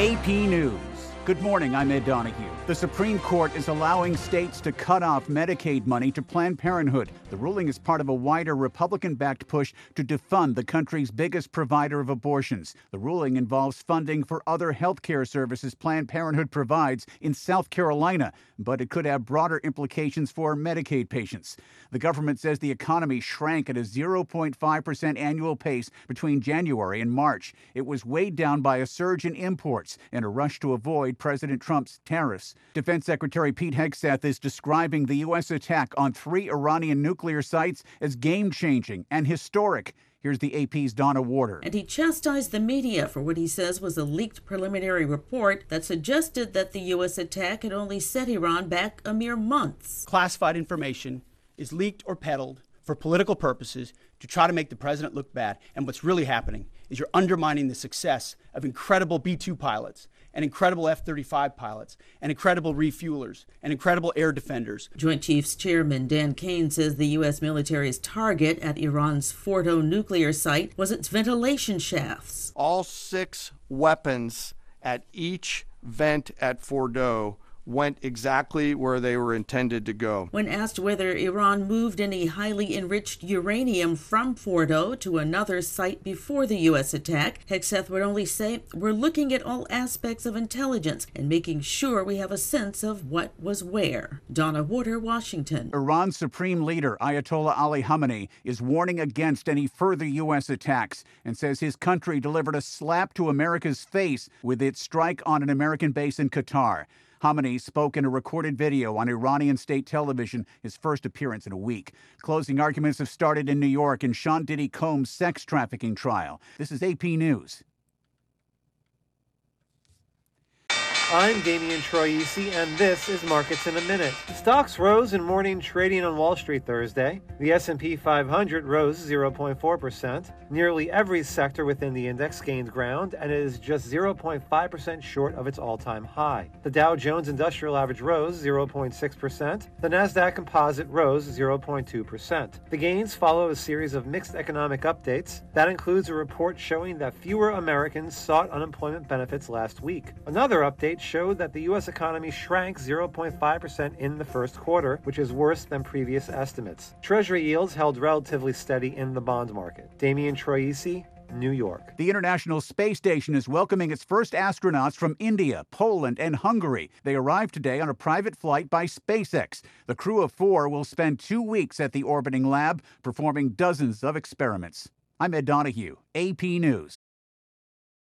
AP News. Good morning, I'm Ed Donahue. The Supreme Court is allowing states to cut off Medicaid money to Planned Parenthood. The ruling is part of a wider Republican-backed push to defund the country's biggest provider of abortions. The ruling involves funding for other health care services Planned Parenthood provides in South Carolina, but it could have broader implications for Medicaid patients. The government says the economy shrank at a 0.5% annual pace between January and March. It was weighed down by a surge in imports and a rush to avoid President Trump's tariffs. Defense Secretary Pete Hegseth is describing the U.S. attack on 3 Iranian nuclear sites as game-changing and historic. Here's the AP's Donna Warder. And he chastised the media for what he says was a leaked preliminary report that suggested that the U.S. attack had only set Iran back a mere months. Classified information is leaked or peddled for political purposes to try to make the president look bad. And what's really happening is you're undermining the success of incredible B-2 pilots and incredible F-35 pilots and incredible refuelers and incredible air defenders. Joint Chiefs Chairman Dan Kane says the U.S. military's target at Iran's Fordo nuclear site was its ventilation shafts. All 6 weapons at each vent at Fordo went exactly where they were intended to go. When asked whether Iran moved any highly enriched uranium from Fordo to another site before the U.S. attack, Hegseth would only say, "We're looking at all aspects of intelligence and making sure we have a sense of what was where." Donna Warder, Washington. Iran's supreme leader, Ayatollah Ali Khamenei, is warning against any further U.S. attacks and says his country delivered a slap to America's face with its strike on an American base in Qatar. Khamenei spoke in a recorded video on Iranian state television, his first appearance in a week. Closing arguments have started in New York in Sean Diddy Combs' sex trafficking trial. This is AP News. I'm Damian Troisi, and this is Markets in a Minute. Stocks rose in morning trading on Wall Street Thursday. The S&P 500 rose 0.4%. Nearly every sector within the index gained ground, and it is just 0.5% short of its all-time high. The Dow Jones Industrial Average rose 0.6%. The Nasdaq Composite rose 0.2%. The gains follow a series of mixed economic updates. That includes a report showing that fewer Americans sought unemployment benefits last week. Another update showed that the U.S. economy shrank 0.5% in the first quarter, which is worse than previous estimates. Treasury yields held relatively steady in the bond market. Damian Troisi, New York. The International Space Station is welcoming its first astronauts from India, Poland, and Hungary. They arrived today on a private flight by SpaceX. The crew of 4 will spend 2 weeks at the orbiting lab, performing dozens of experiments. I'm Ed Donahue, AP News.